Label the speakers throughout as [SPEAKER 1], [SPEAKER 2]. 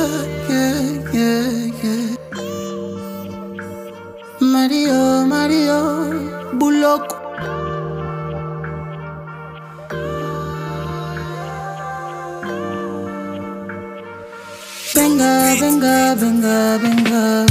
[SPEAKER 1] yeah, yeah, yeah. Mario, Buloco. Venga, venga, venga, venga.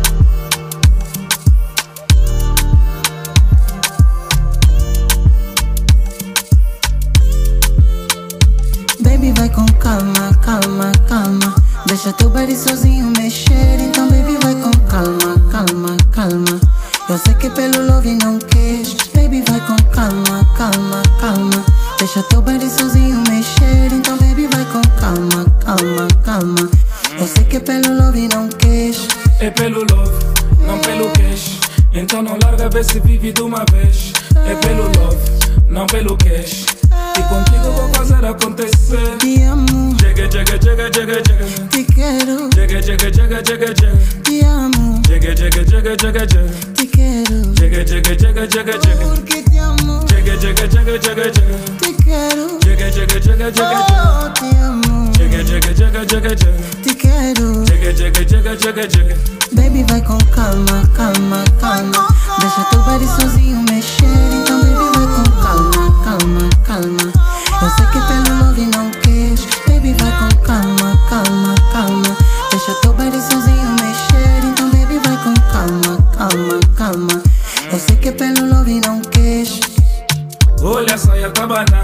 [SPEAKER 1] Baby, vai com calma, calma, calma. Deixa teu body sozinho mexer. Então, baby, vai com calma, calma, calma. Eu sei que pelo love não queres. Baby, vai com calma, calma, calma. Deixa teu body sozinho mexer. Então, baby, vai com calma, calma, calma. Eu sei que pelo love não queres.
[SPEAKER 2] É pelo love, não pelo cash. Então não larga, vê se vive de uma vez. É pelo love, não pelo cash. E contigo vou fazer acontecer.
[SPEAKER 1] Te amo,
[SPEAKER 2] Chega, chega, chega, chega, chega.
[SPEAKER 1] te quero.
[SPEAKER 2] Chega, chega, chega, chega, chega.
[SPEAKER 1] Te amo,
[SPEAKER 2] Chega, chega, chega, chega, chega.
[SPEAKER 1] te quero.
[SPEAKER 2] Chega, chega, chega, chega, chega.
[SPEAKER 1] Porque te amo,
[SPEAKER 2] Chega, chega, chega, chega, chega.
[SPEAKER 1] te quero.
[SPEAKER 2] Chega, chega, chega, chega, chega.
[SPEAKER 1] Oh, te amo,
[SPEAKER 2] Chega, chega, chega, chega, chega.
[SPEAKER 1] te quero.
[SPEAKER 2] Chega, chega, chega, chega, chega.
[SPEAKER 1] Baby, vai com calma, calma, calma. Deixa teu body sozinho mexer. Então, baby, vai com calma, calma, calma. Eu sei que pelo love não queres. Baby, vai com calma, calma, calma. Deixa teu body sozinho mexer. Então, baby, vai com calma, calma, calma. Eu sei que pelo love não queres.
[SPEAKER 2] Olha a saia tabana,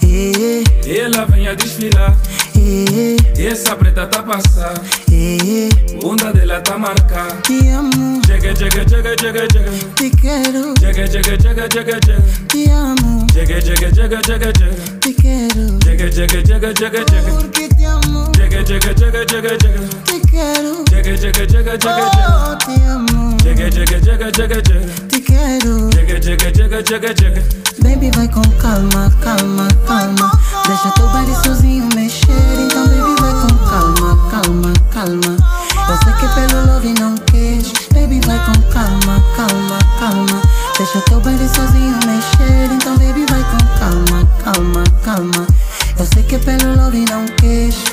[SPEAKER 1] Eh,
[SPEAKER 2] ela vem a desfilar.
[SPEAKER 1] eh,
[SPEAKER 2] E essa preta tá passar,
[SPEAKER 1] eh.
[SPEAKER 2] bunda dela tá marcar.
[SPEAKER 1] Te amo,
[SPEAKER 2] Chega, chega, chega, chega, chega.
[SPEAKER 1] te quero.
[SPEAKER 2] Chega, chega, chega, chega, chega.
[SPEAKER 1] Te amo,
[SPEAKER 2] Chega, chega, chega, chega, chega.
[SPEAKER 1] te quero.
[SPEAKER 2] Chega, chega, chega, chega, chega.
[SPEAKER 1] Porque te amo,
[SPEAKER 2] Chega, chega, chega, chega, chega.
[SPEAKER 1] te quero.
[SPEAKER 2] Chega, chega, chega, chega, chega.
[SPEAKER 1] Oh, te amo,
[SPEAKER 2] Chega, chega, chega, chega, chega.
[SPEAKER 1] te quero.
[SPEAKER 2] Chega, chega, chega, chega, chega.
[SPEAKER 1] Baby, vai com calma, calma, calma. Deixa teu body sozinho mexer. Então, baby, vai com calma, calma, calma. Eu sei que pelo love não queres. Baby, vai com calma, calma, calma. Deixa teu body sozinho mexer. Então, baby, vai com calma, calma, calma. Eu sei que pelo love não queres.